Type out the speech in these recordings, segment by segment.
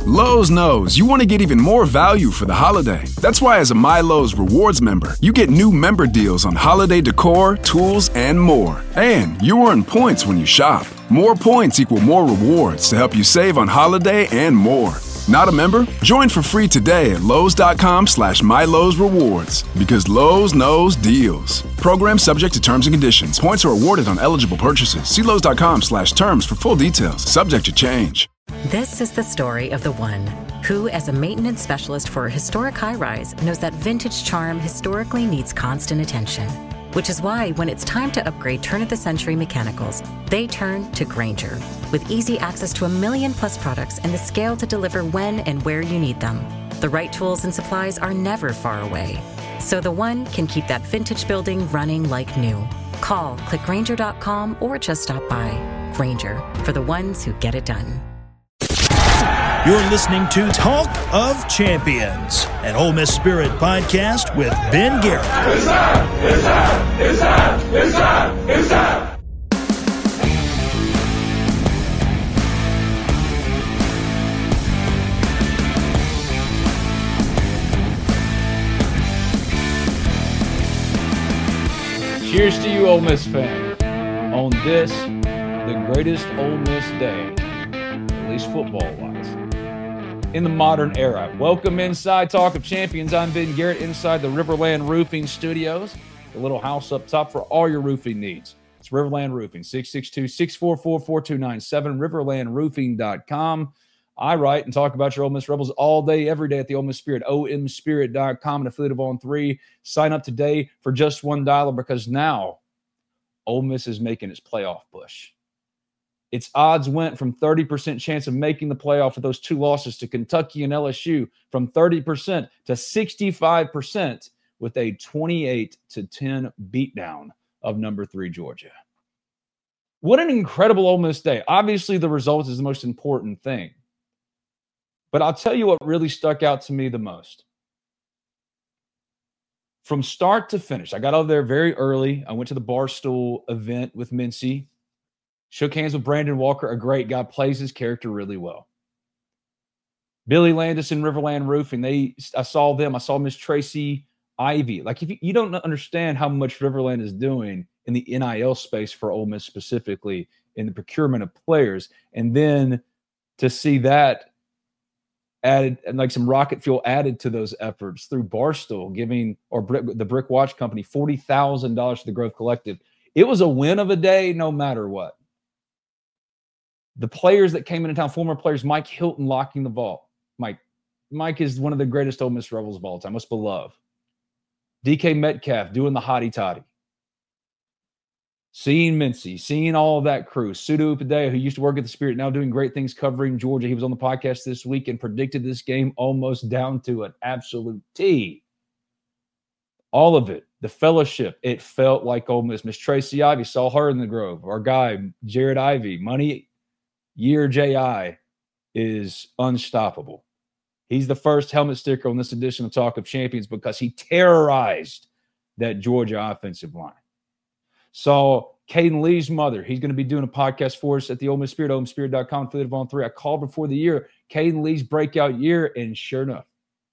Lowe's knows you want to get even more value for the holiday. That's why as a My Lowe's Rewards member, you get new member deals on holiday decor, tools, and more. And you earn points when you shop. More points equal more rewards to help you save on holiday and more. Not a member? Join for free today at Lowes.com/MyLowe'sRewards because Lowe's knows deals. Program subject to terms and conditions. Points are awarded on eligible purchases. See Lowes.com/terms for full details. Subject to change. This is the story of the one who, as a maintenance specialist for a historic high-rise, knows that vintage charm historically needs constant attention. Which is why when it's time to upgrade turn-of-the-century mechanicals, they turn to Grainger. With easy access to 1 million-plus products and the scale to deliver when and where you need them. The right tools and supplies are never far away. So the one can keep that vintage building running like new. Call, click Grainger.com, or just stop by. Grainger, for the ones who get it done. You're listening to Talk of Champions, an Ole Miss Spirit podcast with Ben Garrett. It's time! It's time! It's time! It's time! It's time! Cheers to you, Ole Miss fan. On this, the greatest Ole Miss day, at least football-wise, in the modern era. Welcome inside Talk of Champions. I'm Ben Garrett inside the Riverland Roofing Studios, the little house up top for all your roofing needs. It's Riverland Roofing, 662-644-4297, riverlandroofing.com. I write and talk about your Ole Miss Rebels all day, every day at the Ole Miss Spirit, omspirit.com, an affiliate of On3. Sign up today for just $1 because now Ole Miss is making its playoff push. Its odds went from 30% chance of making the playoff with those two losses to Kentucky and LSU from 30% to 65% with a 28-10 beatdown of number 3 Georgia. What an incredible Ole Miss day. Obviously, the result is the most important thing. But I'll tell you what really stuck out to me the most. From start to finish, I got over there very early. I went to the Barstool event with Mincy. Shook hands with Brandon Walker, a great guy, plays his character really well. Billy Landis and Riverland Roofing, I saw them. I saw Miss Tracy Ivy. Like, if you don't understand how much Riverland is doing in the NIL space for Ole Miss specifically in the procurement of players, and then to see that added and like some rocket fuel added to those efforts through Barstool giving the Brick Watch Company $40,000 to the Grove Collective. It was a win of a day no matter what. The players that came into town, former players, Mike Hilton locking the vault. Mike is one of the greatest Ole Miss Rebels of all time, most beloved. DK Metcalf doing the hottie toddy. Seeing Mincy, seeing all of that crew. Sudo Upadea, who used to work at the Spirit, now doing great things covering Georgia. He was on the podcast this week and predicted this game almost down to an absolute T. All of it. The fellowship. It felt like Ole Miss. Miss Tracy Ivy, saw her in the Grove. Our guy, Jared Ivy, Money Year J.I. is unstoppable. He's the first helmet sticker on this edition of Talk of Champions because he terrorized that Georgia offensive line. So Caden Lee's mother, he's going to be doing a podcast for us at the Ole Miss Spirit, omspirit.com, affiliate of On3. I called before the year, Caden Lee's breakout year, and sure enough,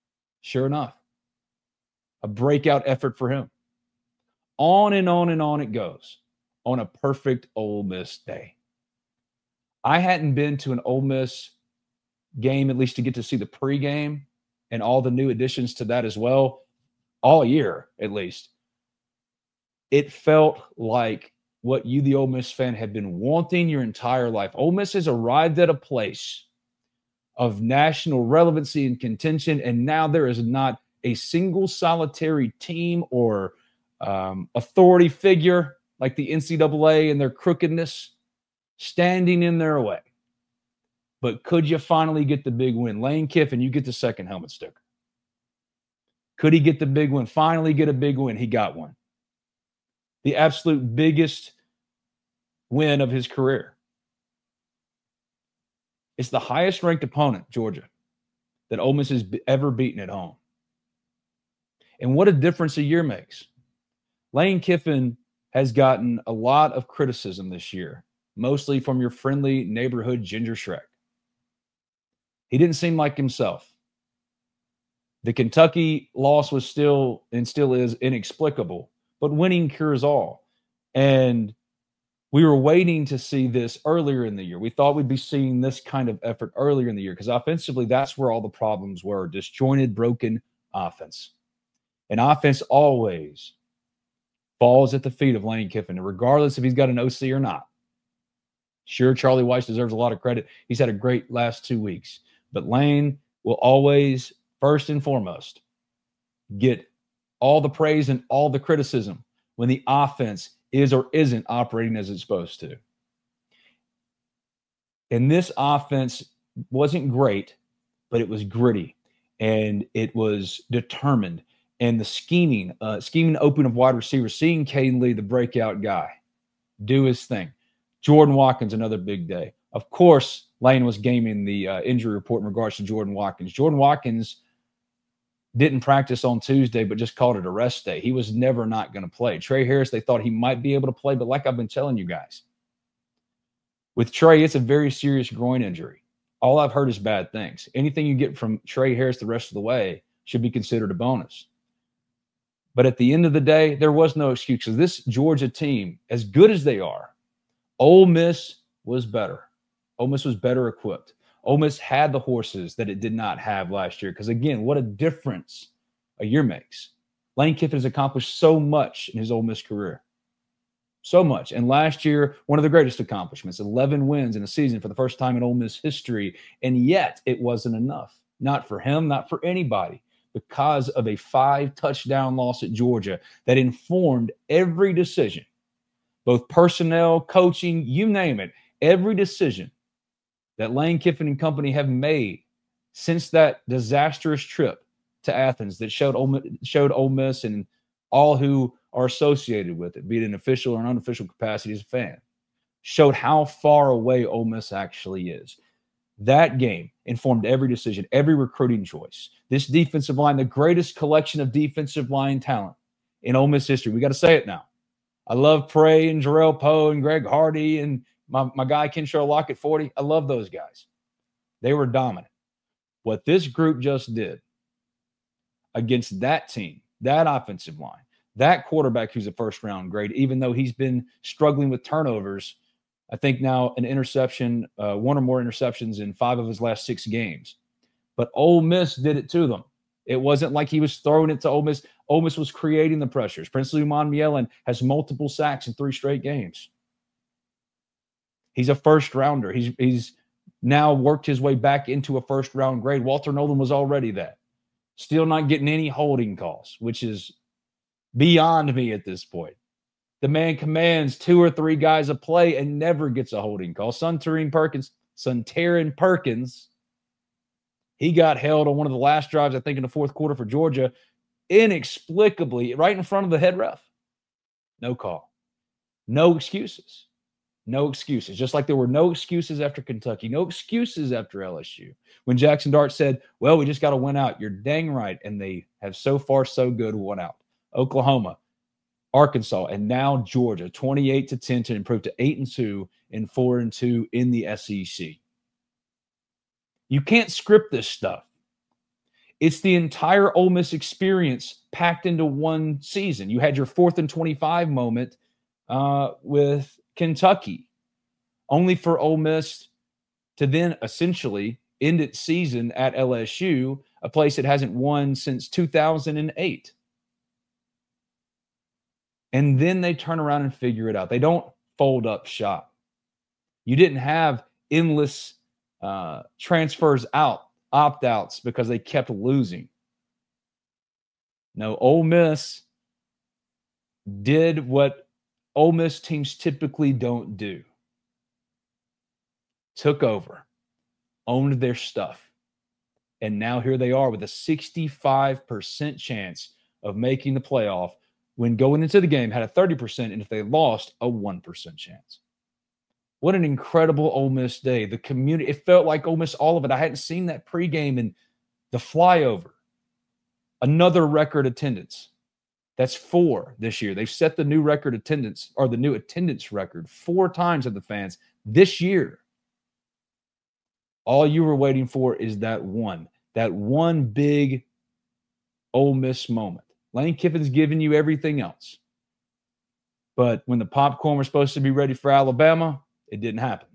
a breakout effort for him. On and on and on it goes on a perfect Ole Miss day. I hadn't been to an Ole Miss game, at least to get to see the pregame and all the new additions to that as well, all year at least. It felt like what you, the Ole Miss fan, have been wanting your entire life. Ole Miss has arrived at a place of national relevancy and contention, and now there is not a single solitary team or authority figure like the NCAA and their crookedness standing in their way. But could you finally get the big win? Lane Kiffin, you get the second helmet sticker. Could he get the big win? Finally get a big win. He got one. The absolute biggest win of his career. It's the highest ranked opponent, Georgia, that Ole Miss has ever beaten at home. And what a difference a year makes. Lane Kiffin has gotten a lot of criticism this year, mostly from your friendly neighborhood Ginger Shrek. He didn't seem like himself. The Kentucky loss was still and still is inexplicable, but winning cures all. And we were waiting to see this earlier in the year. We thought we'd be seeing this kind of effort earlier in the year because offensively, that's where all the problems were. Disjointed, broken offense. And offense always falls at the feet of Lane Kiffin, regardless if he's got an OC or not. Sure, Charlie Weis deserves a lot of credit. He's had a great last 2 weeks. But Lane will always, first and foremost, get all the praise and all the criticism when the offense is or isn't operating as it's supposed to. And this offense wasn't great, but it was gritty and it was determined. And the scheming open of wide receivers, seeing Caden Lee, the breakout guy, do his thing. Jordan Watkins, another big day. Of course, Lane was gaming the injury report in regards to Jordan Watkins. Jordan Watkins didn't practice on Tuesday, but just called it a rest day. He was never not going to play. Trey Harris, they thought he might be able to play, but like I've been telling you guys, with Trey, it's a very serious groin injury. All I've heard is bad things. Anything you get from Trey Harris the rest of the way should be considered a bonus. But at the end of the day, there was no excuse. Because this Georgia team, as good as they are, Ole Miss was better. Ole Miss was better equipped. Ole Miss had the horses that it did not have last year. Because, again, what a difference a year makes. Lane Kiffin has accomplished so much in his Ole Miss career. So much. And last year, one of the greatest accomplishments, 11 wins in a season for the first time in Ole Miss history. And yet it wasn't enough. Not for him, not for anybody. Because of a 5-touchdown loss at Georgia that informed every decision, both personnel, coaching, you name it, every decision that Lane Kiffin and company have made since that disastrous trip to Athens that showed Ole Miss and all who are associated with it, be it in official or unofficial capacity as a fan, showed how far away Ole Miss actually is. That game informed every decision, every recruiting choice. This defensive line, the greatest collection of defensive line talent in Ole Miss history. We got to say it now. I love Prey and Jarrell Poe and Greg Hardy and my guy Kentrell Lockett 40. I love those guys. They were dominant. What this group just did against that team, that offensive line, that quarterback who's a first-round grade, even though he's been struggling with turnovers, I think now an interception, one or more interceptions in 5 of his last 6 games. But Ole Miss did it to them. It wasn't like he was throwing it to Ole Miss. Ole Miss was creating the pressures. Princely Umanmielen has multiple sacks in 3 straight games. He's a first-rounder. He's now worked his way back into a first-round grade. Walter Nolan was already that. Still not getting any holding calls, which is beyond me at this point. The man commands 2 or 3 guys a play and never gets a holding call. Suntarine Perkins, he got held on one of the last drives, I think, in the fourth quarter for Georgia, inexplicably, right in front of the head ref. No call. No excuses. No excuses. Just like there were no excuses after Kentucky, no excuses after LSU. When Jackson Dart said, well, we just got to win out. You're dang right. And they have so far so good won out. Oklahoma, Arkansas, and now Georgia, 28-10 to improve to 8-2 and 4-2 in the SEC. You can't script this stuff. It's the entire Ole Miss experience packed into one season. You had your 4th and 25 moment with Kentucky, only for Ole Miss to then essentially end its season at LSU, a place that hasn't won since 2008. And then they turn around and figure it out. They don't fold up shop. You didn't have endless transfers out, opt-outs because they kept losing. No, Ole Miss did what Ole Miss teams typically don't do. Took over, owned their stuff, and now here they are with a 65% chance of making the playoff when going into the game had a 30%, and if they lost, a 1% chance. What an incredible Ole Miss day. The community, it felt like Ole Miss, all of it. I hadn't seen that pregame and the flyover. Another record attendance. That's 4 this year. They've set the new record attendance, or the new attendance record, 4 times at the fans this year. All you were waiting for is that one big Ole Miss moment. Lane Kiffin's giving you everything else. But when the popcorn was supposed to be ready for Alabama, it didn't happen.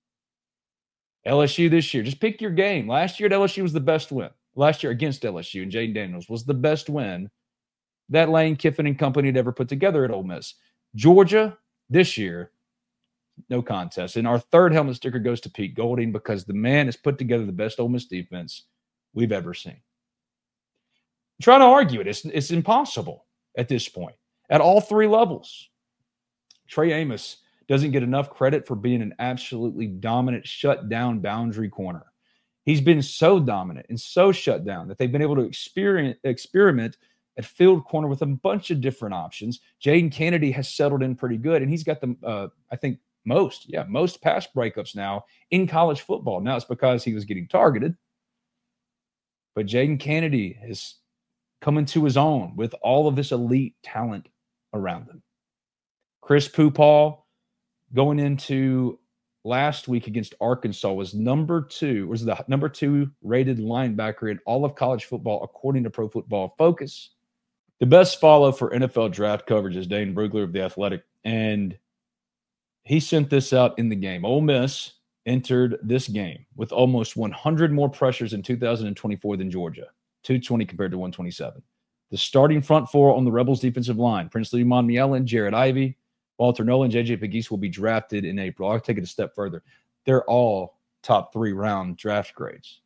LSU this year, just pick your game. Last year at LSU was the best win. Last year against LSU and Jaden Daniels was the best win that Lane Kiffin and company had ever put together at Ole Miss. Georgia this year, no contest. And our third helmet sticker goes to Pete Golding because the man has put together the best Ole Miss defense we've ever seen. I'm trying to argue it. It's impossible at this point at all three levels. Trey Amos doesn't get enough credit for being an absolutely dominant, shut-down boundary corner. He's been so dominant and so shut down that they've been able to experiment at field corner with a bunch of different options. Jaden Kennedy has settled in pretty good, and he's got the, I think, most pass breakups now in college football. Now it's because he was getting targeted. But Jaden Kennedy has come into his own with all of this elite talent around him. Chris Poopaw, going into last week against Arkansas, was the number two rated linebacker in all of college football, according to Pro Football Focus. The best follow for NFL draft coverage is Dane Brugler of The Athletic, and he sent this out in the game. Ole Miss entered this game with almost 100 more pressures in 2024 than Georgia, 220 compared to 127. The starting front four on the Rebels defensive line, Princely Monmiela, Jared Ivey, Walter Nolan, J.J. Pegues will be drafted in April. I'll take it a step further. They're all top 3-round draft grades.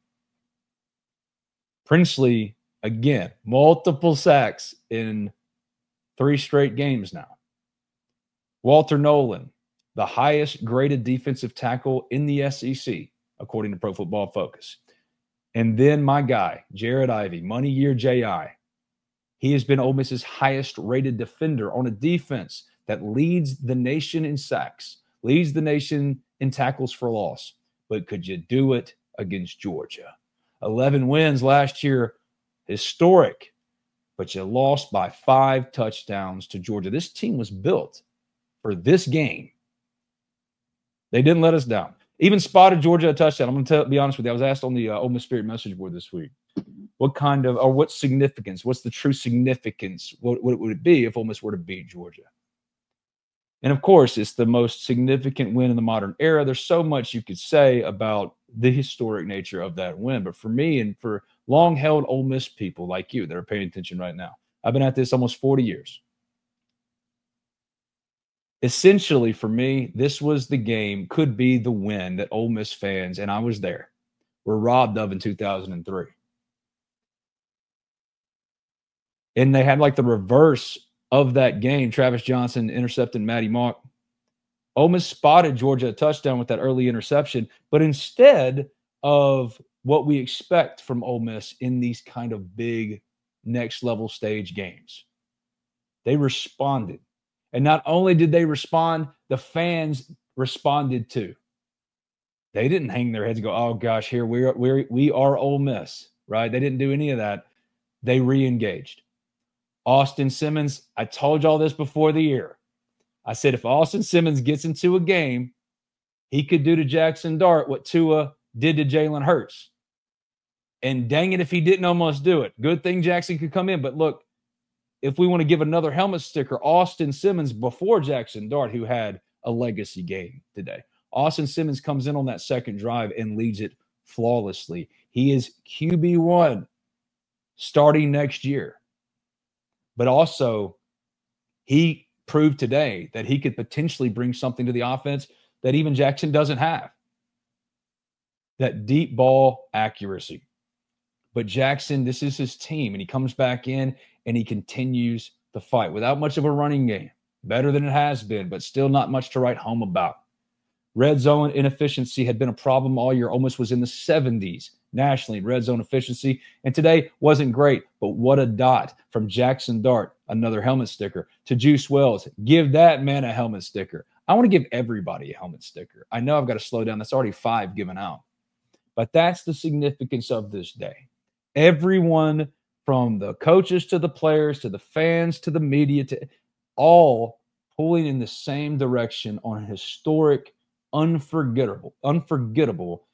Princely, again, multiple sacks in 3 straight games now. Walter Nolan, the highest graded defensive tackle in the SEC, according to Pro Football Focus. And then my guy, Jared Ivey, Money Year J.I. He has been Ole Miss's highest rated defender on a defense that leads the nation in sacks, leads the nation in tackles for loss. But could you do it against Georgia? 11 wins last year, historic, but you lost by 5 touchdowns to Georgia. This team was built for this game. They didn't let us down. Even spotted Georgia a touchdown. I'm going to be honest with you. I was asked on the Ole Miss Spirit message board this week, what significance, what's the true significance, what would it be if Ole Miss were to beat Georgia? And, of course, it's the most significant win in the modern era. There's so much you could say about the historic nature of that win. But for me and for long-held Ole Miss people like you that are paying attention right now, I've been at this almost 40 years. Essentially, for me, this was the game, could be the win that Ole Miss fans, and I was there, were robbed of in 2003. And they had like the reverse of that game. Travis Johnson intercepted Matty Mock. Ole Miss spotted Georgia a touchdown with that early interception, but instead of what we expect from Ole Miss in these kind of big next-level stage games, they responded. And not only did they respond, the fans responded too. They didn't hang their heads and go, oh, gosh, here we are Ole Miss, right? They didn't do any of that. They re-engaged. Austin Simmons, I told y'all this before the year. I said if Austin Simmons gets into a game, he could do to Jackson Dart what Tua did to Jalen Hurts. And dang it if he didn't almost do it. Good thing Jackson could come in. But look, if we want to give another helmet sticker, Austin Simmons before Jackson Dart, who had a legacy game today. Austin Simmons comes in on that second drive and leads it flawlessly. He is QB1 starting next year. But also, he proved today that he could potentially bring something to the offense that even Jackson doesn't have. That deep ball accuracy. But Jackson, this is his team, and he comes back in and he continues the fight without much of a running game. Better than it has been, but still not much to write home about. Red zone inefficiency had been a problem all year. Almost was in the 70s nationally in red zone efficiency. And today wasn't great, but what a dot from Jackson Dart, another helmet sticker, to Juice Wells. Give that man a helmet sticker. I want to give everybody a helmet sticker. I know I've got to slow down. That's already 5 given out. But that's the significance of this day. Everyone from the coaches to the players to the fans to the media to all pulling in the same direction on a historic, unforgettable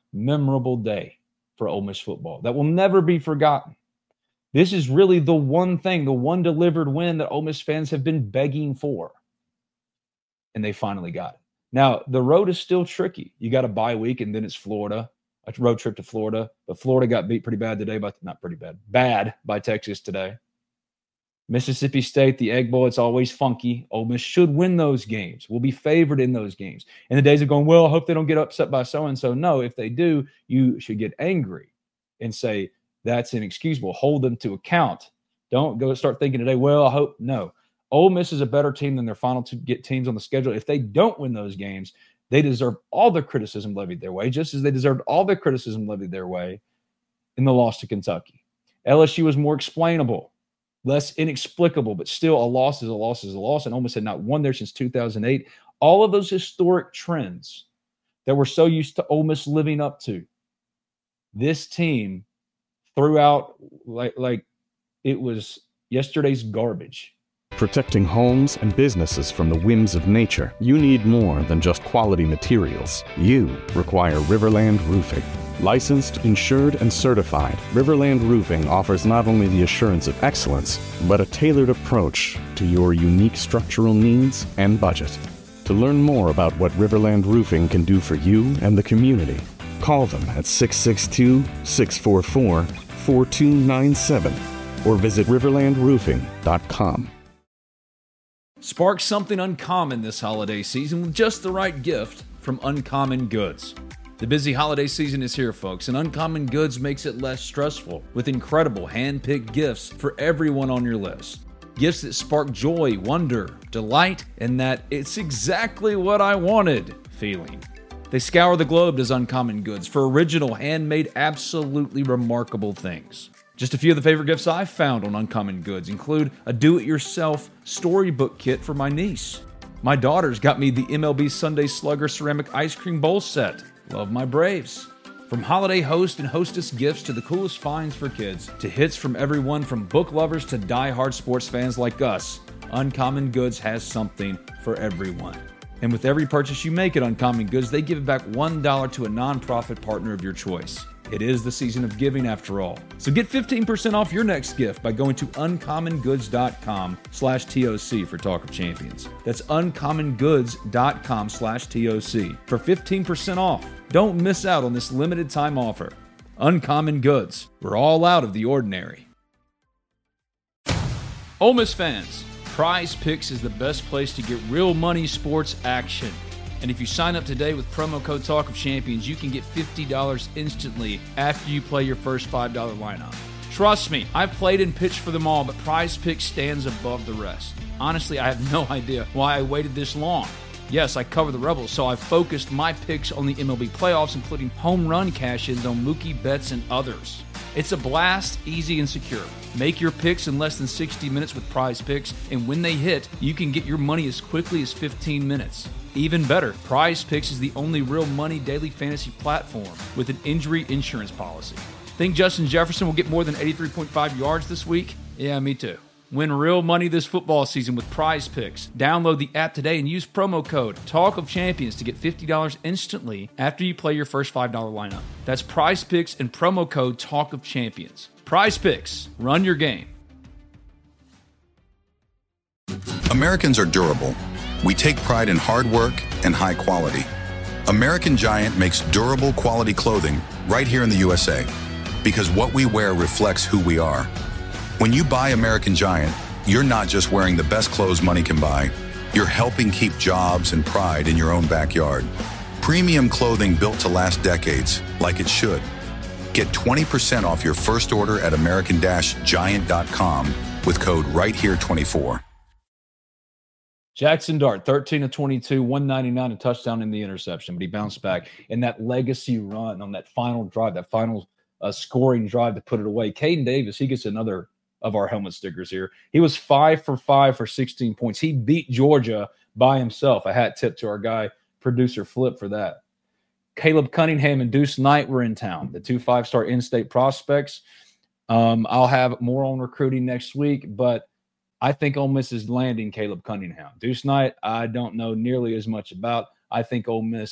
memorable day for Ole Miss football that will never be forgotten. This is really the one thing, the one delivered win that Ole Miss fans have been begging for. And they finally got it. Now, the road is still tricky. You got a bye week, and then it's Florida, a road trip to Florida. But Florida got beat pretty bad today, bad by Texas today. Mississippi State, the Egg Bowl, it's always funky. Ole Miss should win those games. We'll be favored in those games. And the days of going, well, I hope they don't get upset by so-and-so. No, if they do, you should get angry and say, that's inexcusable. Hold them to account. Don't go start thinking today, well, I hope. No. Ole Miss is a better team than their final two teams on the schedule. If they don't win those games, they deserve all the criticism levied their way, just as they deserved all the criticism levied their way in the loss to Kentucky. LSU was more explainable, less inexplicable, but still a loss is a loss is a loss. And Ole Miss had not won there since 2008. All of those historic trends that we're so used to Ole Miss living up to, this team threw out like it was yesterday's garbage. Protecting homes and businesses from the whims of nature, you need more than just quality materials. You require Riverland Roofing. Licensed, insured, and certified, Riverland Roofing offers not only the assurance of excellence, but a tailored approach to your unique structural needs and budget. To learn more about what Riverland Roofing can do for you and the community, call them at 662-644-4297 or visit riverlandroofing.com. Spark something uncommon this holiday season with just the right gift from Uncommon Goods. The busy holiday season is here, folks, and Uncommon Goods makes it less stressful with incredible hand-picked gifts for everyone on your list. Gifts that spark joy, wonder, delight, and that it's exactly what I wanted feeling. They scour the globe as Uncommon Goods for original, handmade, absolutely remarkable things. Just a few of the favorite gifts I've found on Uncommon Goods include a do-it-yourself storybook kit for my niece. My daughter's got me the MLB Sunday Slugger ceramic ice cream bowl set. Love my Braves. From holiday host and hostess gifts to the coolest finds for kids, to hits from everyone from book lovers to die-hard sports fans like us, Uncommon Goods has something for everyone. And with every purchase you make at Uncommon Goods, they give back $1 to a nonprofit partner of your choice. It is the season of giving after all. So get 15% off your next gift by going to uncommongoods.com/TOC for Talk of Champions. That's uncommongoods.com/TOC for 15% off. Don't miss out on this limited time offer. Uncommon Goods. We're all out of the ordinary. Ole Miss fans, Prize Picks is the best place to get real money sports action. And if you sign up today with promo code Talk of Champions, you can get $50 instantly after you play your first $5 lineup. Trust me, I've played and pitched for them all, but Prize Picks stands above the rest. Honestly, I have no idea why I waited this long. Yes, I cover the Rebels, so I've focused my picks on the MLB playoffs, including home run cash-ins on Mookie Betts and others. It's a blast, easy and secure. Make your picks in less than 60 minutes with Prize Picks, and when they hit, you can get your money as quickly as 15 minutes. Even better, Prize Picks is the only real money daily fantasy platform with an injury insurance policy. Think Justin Jefferson will get more than 83.5 yards this week? Yeah, me too. Win real money this football season with Prize Picks. Download the app today and use promo code Talk of Champions to get $50 instantly after you play your first $5 lineup. That's Prize Picks and promo code Talk of Champions. Prize Picks. Run your game. Americans are durable. We take pride in hard work and high quality. American Giant makes durable quality clothing right here in the USA because what we wear reflects who we are. When you buy American Giant, you're not just wearing the best clothes money can buy. You're helping keep jobs and pride in your own backyard. Premium clothing built to last decades, like it should. Get 20% off your first order at American-Giant.com with code RightHere24. Jackson Dart, 13 of 22, 199, a touchdown in the interception, but he bounced back in that legacy run on that final drive, that final scoring drive to put it away. Caden Davis, he gets another of our helmet stickers here. He was 5 for 5 for 16 points. He beat Georgia by himself. A hat tip to our guy, producer Flip, for that. Caleb Cunningham and Deuce Knight were in town, the two 5-star in-state prospects. I'll have more on recruiting next week, but I think Ole Miss is landing Caleb Cunningham. Deuce Knight, I don't know nearly as much about. I think Ole Miss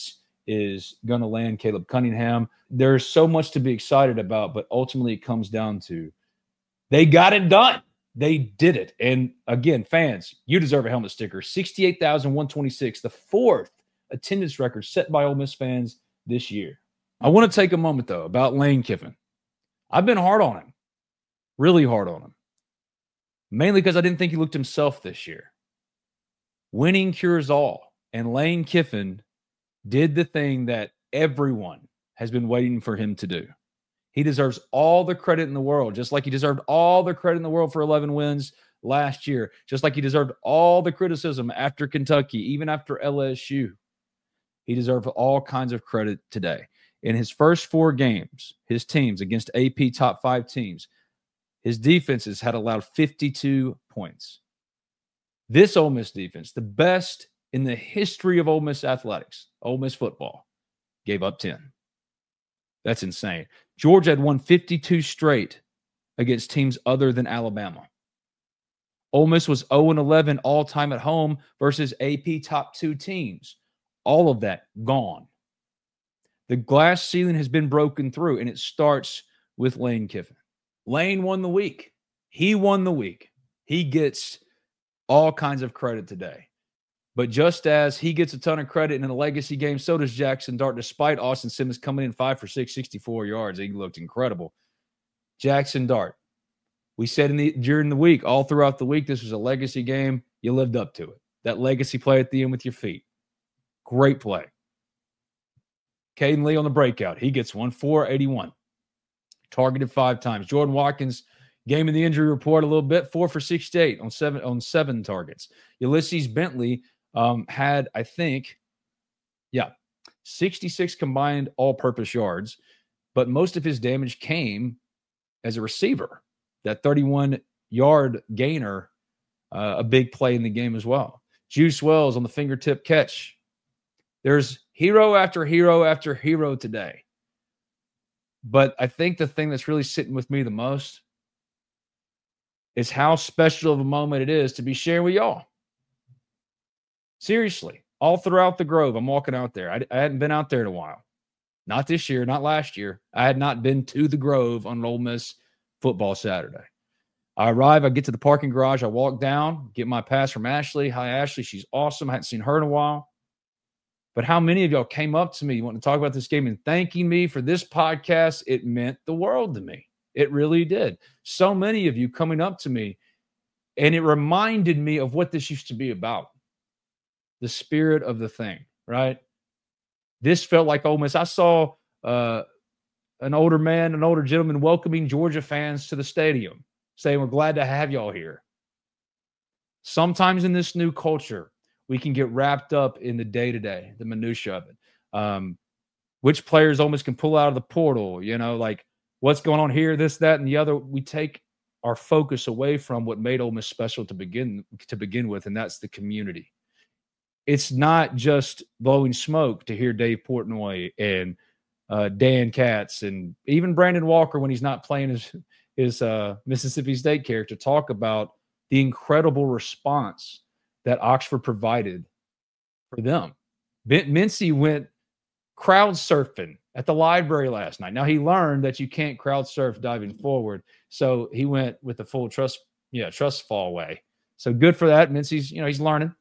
is going to land Caleb Cunningham. There's so much to be excited about, but ultimately it comes down to they got it done. They did it. And again, fans, you deserve a helmet sticker. 68,126, the fourth attendance record set by Ole Miss fans this year. I want to take a moment, though, about Lane Kiffin. I've been hard on him, really hard on him, mainly because I didn't think he looked himself this year. Winning cures all, and Lane Kiffin did the thing that everyone has been waiting for him to do. He deserves all the credit in the world, just like he deserved all the credit in the world for 11 wins last year, just like he deserved all the criticism after Kentucky, even after LSU. He deserves all kinds of credit today. In his first 4 games, his teams against AP top 5 teams, his defenses had allowed 52 points. This Ole Miss defense, the best in the history of Ole Miss athletics, Ole Miss football, gave up 10. That's insane. Georgia had won 52 straight against teams other than Alabama. Ole Miss was 0-11 all-time at home versus AP top 2 teams. All of that gone. The glass ceiling has been broken through, and it starts with Lane Kiffin. Lane won the week. He won the week. He gets all kinds of credit today. But just as he gets a ton of credit in a legacy game, so does Jackson Dart, despite Austin Simmons coming in 5 for 6, 64 yards. He looked incredible. Jackson Dart. We said during the week, all throughout the week, this was a legacy game. You lived up to it. That legacy play at the end with your feet. Great play. Caden Lee on the breakout. He gets one, 481. Targeted 5 times. Jordan Watkins, game in the injury report a little bit, 4 for 68 on 7 targets. Ulysses Bentley had, I think, 66 combined all-purpose yards, but most of his damage came as a receiver. That 31-yard gainer, a big play in the game as well. Juice Wells on the fingertip catch. There's hero after hero after hero today. But I think the thing that's really sitting with me the most is how special of a moment it is to be sharing with y'all. Seriously, all throughout the Grove, I'm walking out there. I hadn't been out there in a while. Not this year, not last year. I had not been to the Grove on Ole Miss football Saturday. I arrive, I get to the parking garage, I walk down, get my pass from Ashley. Hi, Ashley. She's awesome. I hadn't seen her in a while. But how many of y'all came up to me wanting to talk about this game and thanking me for this podcast? It meant the world to me. It really did. So many of you coming up to me, and it reminded me of what this used to be about. The spirit of the thing, right? This felt like Ole Miss. I saw an older gentleman welcoming Georgia fans to the stadium, saying, we're glad to have y'all here. Sometimes in this new culture, we can get wrapped up in the day-to-day, the minutia of it. Which players Ole Miss can pull out of the portal, like what's going on here, this, that, and the other. We take our focus away from what made Ole Miss special to begin with, and that's the community. It's not just blowing smoke to hear Dave Portnoy and Dan Katz and even Brandon Walker when he's not playing his Mississippi State character talk about the incredible response that Oxford provided for them. Mincy went crowd surfing at the library last night. Now he learned that you can't crowd surf diving forward, so he went with the full trust fall way. So good for that. Mincy's, he's learning.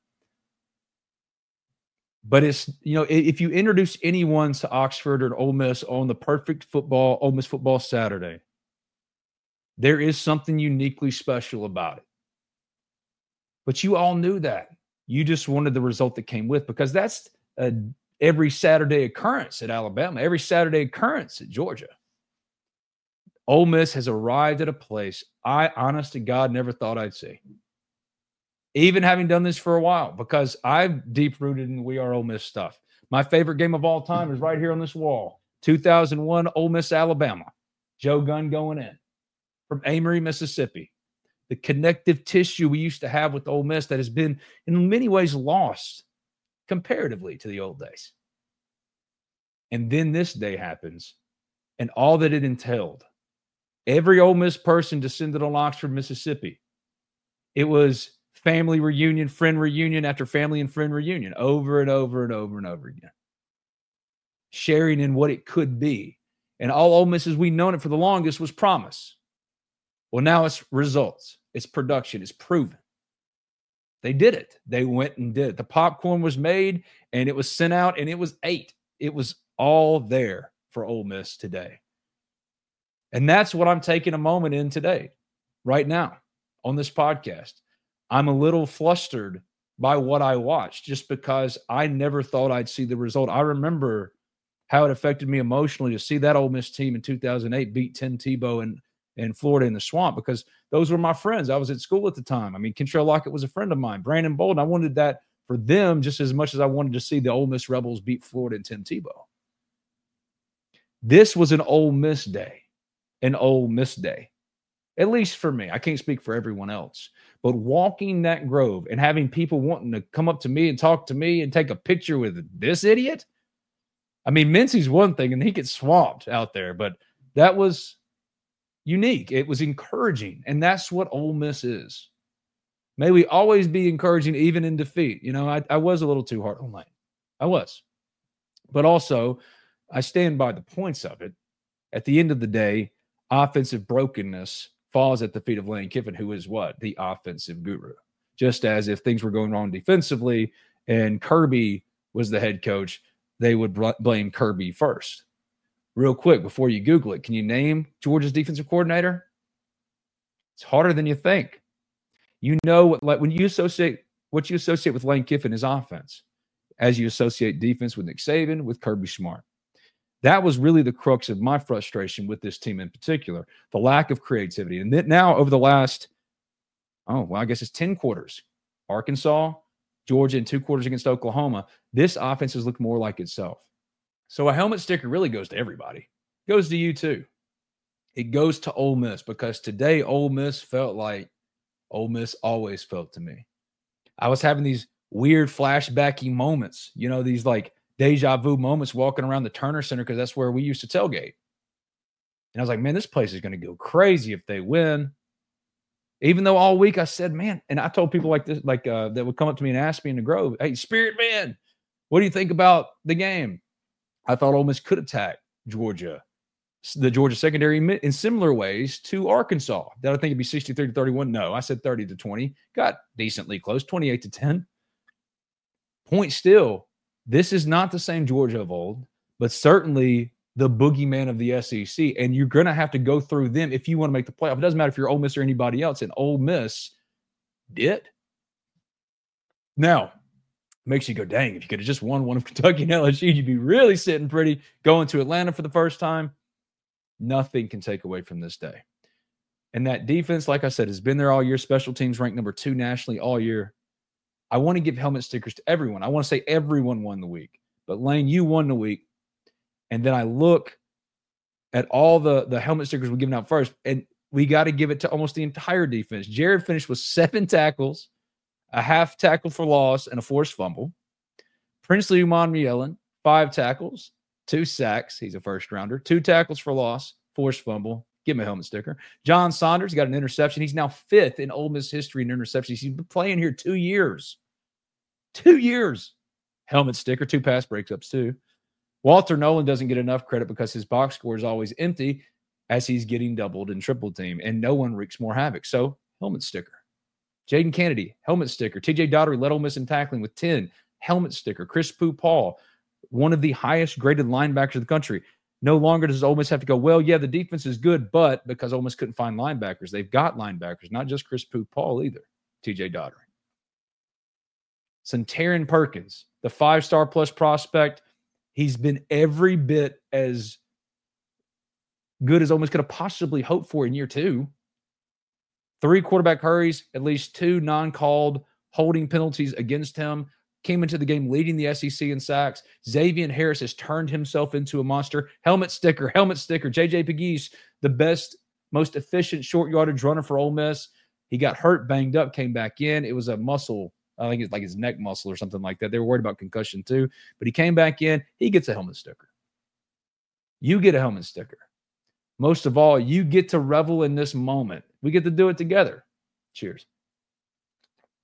But it's, if you introduce anyone to Oxford or Ole Miss on the perfect Ole Miss football Saturday, there is something uniquely special about it. But you all knew that. You just wanted the result that came with, because that's every Saturday occurrence at Alabama, every Saturday occurrence at Georgia. Ole Miss has arrived at a place I, honest to God, never thought I'd see. Even having done this for a while, because I'm deep-rooted in We Are Ole Miss stuff. My favorite game of all time is right here on this wall. 2001 Ole Miss, Alabama. Joe Gunn going in from Amory, Mississippi. The connective tissue we used to have with Ole Miss that has been in many ways lost comparatively to the old days. And then this day happens, and all that it entailed. Every Ole Miss person descended on Oxford, Mississippi. It was family reunion, friend reunion after family and friend reunion, over and over and over and over again. sharing in what it could be. And all Ole Miss, as we known it for the longest, was promise. Well, now it's results. It's production. It's proven. They did it. They went and did it. The popcorn was made, and it was sent out, and it was ate. It was all there for Ole Miss today. And that's what I'm taking a moment in today, right now, on this podcast. I'm a little flustered by what I watched just because I never thought I'd see the result. I remember how it affected me emotionally to see that Ole Miss team in 2008 beat Tim Tebow in Florida in the Swamp, because those were my friends. I was at school at the time. I mean, Kentrell Lockett was a friend of mine. Brandon Bolden, I wanted that for them just as much as I wanted to see the Ole Miss Rebels beat Florida and Tim Tebow. This was an Ole Miss day. An Ole Miss day. At least for me. I can't speak for everyone else. But walking that grove and having people wanting to come up to me and talk to me and take a picture with this idiot. I mean, Mincy's one thing, and he gets swamped out there. But that was unique. It was encouraging. And that's what Ole Miss is. May we always be encouraging, even in defeat. You know, I was a little too hard on Lane. I was. But also, I stand by the points of it. At the end of the day, offensive brokenness falls at the feet of Lane Kiffin, who is what? The offensive guru. Just as if things were going wrong defensively and Kirby was the head coach, they would blame Kirby first. Real quick, before you Google it, can you name Georgia's defensive coordinator? It's harder than you think. You know, when you associate what you associate with Lane Kiffin is offense, as you associate defense with Nick Saban, with Kirby Smart. That was really the crux of my frustration with this team in particular, the lack of creativity. And then now over the last, I guess it's 10 quarters, Arkansas, Georgia, and 2 quarters against Oklahoma, this offense has looked more like itself. So a helmet sticker really goes to everybody. It goes to you too. It goes to Ole Miss, because today Ole Miss felt like Ole Miss always felt to me. I was having these weird flashbacky moments, you know, these like deja vu moments walking around the Turner Center, because that's where we used to tailgate. And I was like, man, this place is going to go crazy if they win. Even though all week I said, man, and I told people like this, that would come up to me and ask me in the Grove, hey, Spirit Man, what do you think about the game? I thought Ole Miss could attack Georgia, the Georgia secondary, in similar ways to Arkansas. Did I think it'd be 63-31? No, I said 30-20. Got decently close, 28-10. Point still, this is not the same Georgia of old, but certainly the boogeyman of the SEC. And you're going to have to go through them if you want to make the playoff. It doesn't matter if you're Ole Miss or anybody else. And Ole Miss did. Now, makes you go, dang, if you could have just won one of Kentucky and LSU, you'd be really sitting pretty. Going to Atlanta for the first time, nothing can take away from this day. And that defense, like I said, has been there all year. Special teams ranked number 2 nationally all year. I want to give helmet stickers to everyone. I want to say everyone won the week. But Lane, you won the week. And then I look at all the helmet stickers we're giving out first, and we got to give it to almost the entire defense. Jared finished with 7 tackles, a half tackle for loss, and a forced fumble. Princely Umanmielen, 5 tackles, 2 sacks. He's a first-rounder. 2 tackles for loss, forced fumble. Give him a helmet sticker. John Saunders got an interception. He's now 5th in Ole Miss history in interceptions. He's been playing here 2 years. 2 years. Helmet sticker, 2 pass breakups too. Walter Nolan doesn't get enough credit because his box score is always empty as he's getting doubled and triple team, and no one wreaks more havoc. So, helmet sticker. Jaden Kennedy, helmet sticker. TJ Daugherty led Ole Miss in tackling with 10. Helmet sticker. Chris Paul, one of the highest graded linebackers of the country. No longer does Ole Miss have to go, well, yeah, the defense is good, but because Ole Miss couldn't find linebackers, they've got linebackers, not just Chris Paul either. TJ Daugherty. Centarian Perkins, the 5-star plus prospect. He's been every bit as good as Ole Miss could have possibly hoped for in year 2. 3 quarterback hurries, at least 2 non-called holding penalties against him. Came into the game leading the SEC in sacks. Xavier Harris has turned himself into a monster. Helmet sticker. JJ Pegues, the best, most efficient short yardage runner for Ole Miss. He got hurt, banged up, came back in. It was a muscle. I think it's like his neck muscle or something like that. They were worried about concussion too. But he came back in. He gets a helmet sticker. You get a helmet sticker. Most of all, you get to revel in this moment. We get to do it together. Cheers.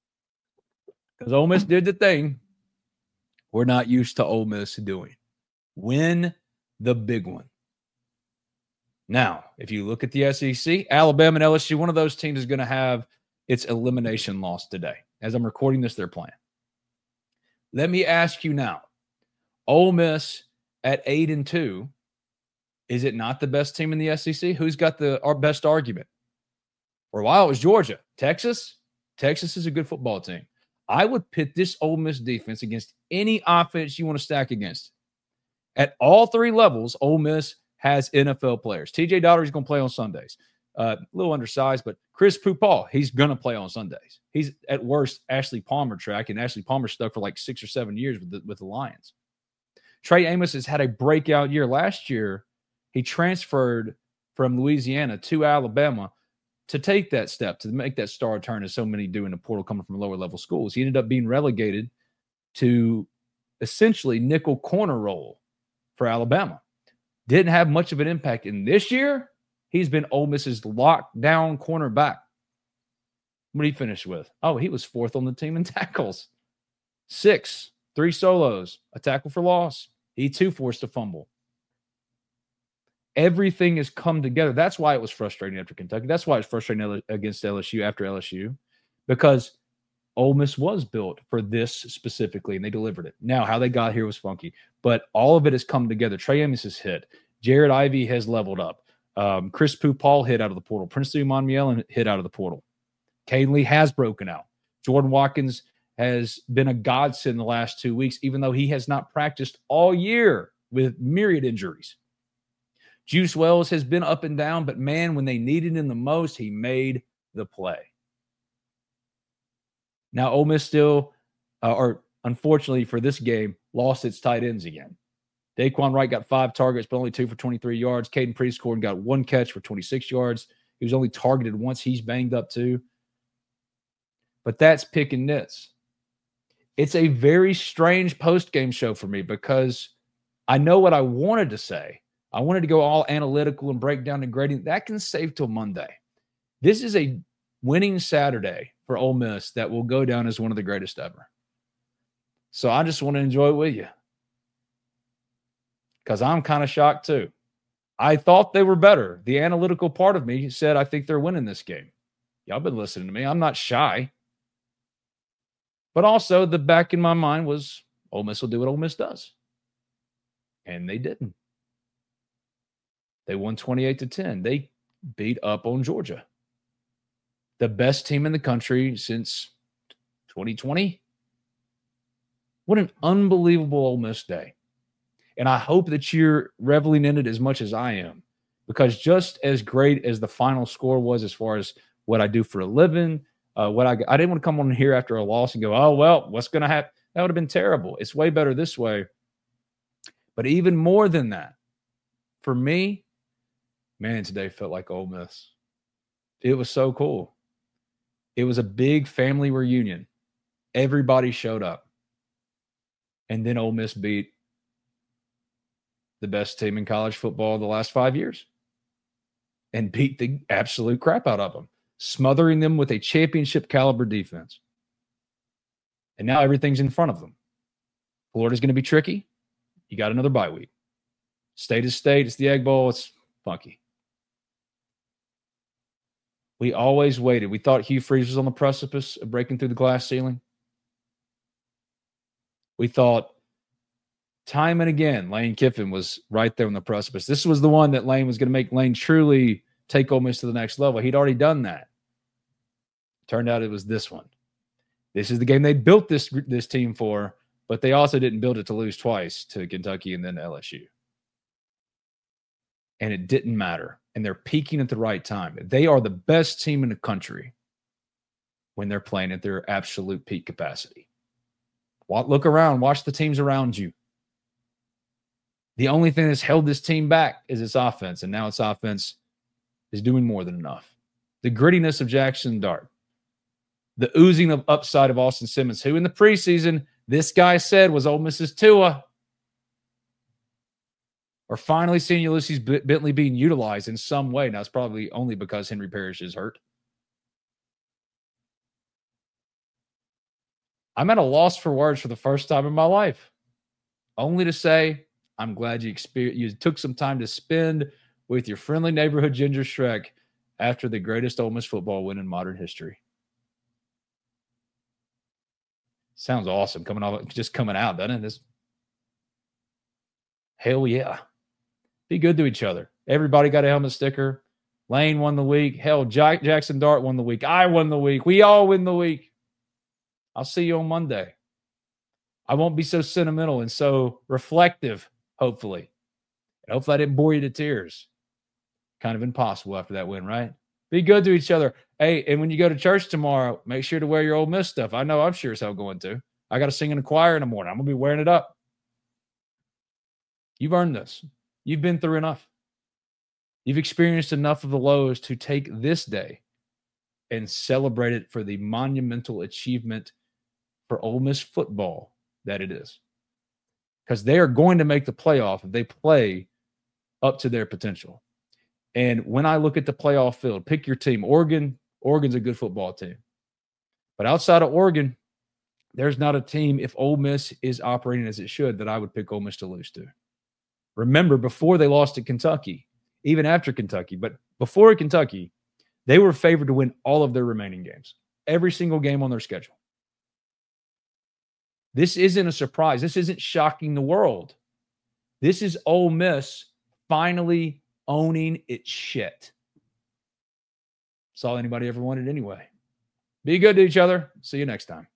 Because Ole Miss did the thing we're not used to Ole Miss doing. Win the big one. Now, if you look at the SEC, Alabama and LSU, one of those teams is going to have its elimination loss today. As I'm recording this, they're playing. Let me ask you now, Ole Miss at 8-2, is it not the best team in the SEC? Who's got our best argument? For a while, it was Georgia. Texas is a good football team. I would pit this Ole Miss defense against any offense you want to stack against. At all three levels, Ole Miss has NFL players. TJ Daugherty's going to play on Sundays. A little undersized, but Chris Pupal, he's going to play on Sundays. He's at worst Ashley Palmer track, and Ashley Palmer stuck for like 6 or 7 years with the Lions. Trey Amos has had a breakout year. Last year, he transferred from Louisiana to Alabama to take that step, to make that star turn, as so many do in the portal coming from lower level schools. He ended up being relegated to essentially nickel corner role for Alabama. Didn't have much of an impact. In this year, he's been Ole Miss's lockdown cornerback. What did he finish with? Oh, he was 4th on the team in tackles. 6, 3 solos, a tackle for loss. He too forced a fumble. Everything has come together. That's why it was frustrating after Kentucky. That's why it's frustrating against LSU after LSU, because Ole Miss was built for this specifically, and they delivered it. Now, how they got here was funky, but all of it has come together. Trey Amos has hit. Jared Ivey has leveled up. Chris Pupal hit out of the portal. Prince Monmiel hit out of the portal. Caden Lee has broken out. Jordan Watkins has been a godsend the last 2 weeks, even though he has not practiced all year with myriad injuries. Juice Wells has been up and down, but man, when they needed him the most, he made the play. Now, Ole Miss still, or unfortunately for this game, lost its tight ends again. Daquan Wright got 5 targets, but only 2 for 23 yards. Caden Prieskorn got 1 catch for 26 yards. He was only targeted once. He's banged up too. But that's pick and nits. It's a very strange post-game show for me because I know what I wanted to say. I wanted to go all analytical and break down the grading. That can save till Monday. This is a winning Saturday for Ole Miss that will go down as one of the greatest ever. So I just want to enjoy it with you, because I'm kind of shocked too. I thought they were better. The analytical part of me said, I think they're winning this game. Y'all been listening to me. I'm not shy. But also the back in my mind was Ole Miss will do what Ole Miss does. And they didn't. They won 28-10. They beat up on Georgia, the best team in the country since 2020. What an unbelievable Ole Miss day. And I hope that you're reveling in it as much as I am, because just as great as the final score was as far as what I do for a living, I didn't want to come on here after a loss and go, oh, well, what's going to happen? That would have been terrible. It's way better this way. But even more than that, for me, man, today felt like Ole Miss. It was so cool. It was a big family reunion. Everybody showed up. And then Ole Miss beat the best team in college football the last 5 years and beat the absolute crap out of them, smothering them with a championship caliber defense. And now everything's in front of them. Florida's going to be tricky. You got another bye week. State is state. It's the Egg Bowl. It's funky. We always waited. We thought Hugh Freeze was on the precipice of breaking through the glass ceiling. We thought time and again, Lane Kiffin was right there on the precipice. This was the one that Lane was going to make Lane truly take Ole Miss to the next level. He'd already done that. Turned out it was this one. This is the game they built this team for, but they also didn't build it to lose twice to Kentucky and then to LSU. And it didn't matter. And they're peaking at the right time. They are the best team in the country when they're playing at their absolute peak capacity. Look around. Watch the teams around you. The only thing that's held this team back is its offense, and now its offense is doing more than enough. The grittiness of Jackson Dart, the oozing of upside of Austin Simmons, who in the preseason, this guy said was Ole Miss's Tua. Or finally seeing Ulysses Bentley being utilized in some way. Now, it's probably only because Henry Parrish is hurt. I'm at a loss for words for the first time in my life. Only to say, I'm glad you took some time to spend with your friendly neighborhood Ginger Shrek after the greatest Ole Miss football win in modern history. Sounds awesome. Coming out, doesn't it? Hell yeah. Be good to each other. Everybody got a helmet sticker. Lane won the week. Hell, Jackson Dart won the week. I won the week. We all win the week. I'll see you on Monday. I won't be so sentimental and so reflective, hopefully. And hopefully I didn't bore you to tears. Kind of impossible after that win, right? Be good to each other. Hey, and when you go to church tomorrow, make sure to wear your Ole Miss stuff. I know I'm sure as hell going to. I got to sing in a choir in the morning. I'm going to be wearing it up. You've earned this. You've been through enough. You've experienced enough of the lows to take this day and celebrate it for the monumental achievement for Ole Miss football that it is. Because they are going to make the playoff if they play up to their potential. And when I look at the playoff field, pick your team. Oregon's a good football team. But outside of Oregon, there's not a team, if Ole Miss is operating as it should, that I would pick Ole Miss to lose to. Remember, before they lost to Kentucky, even after Kentucky, but before Kentucky, they were favored to win all of their remaining games, every single game on their schedule. This isn't a surprise. This isn't shocking the world. This is Ole Miss finally owning its shit. That's all anybody ever wanted anyway. Be good to each other. See you next time.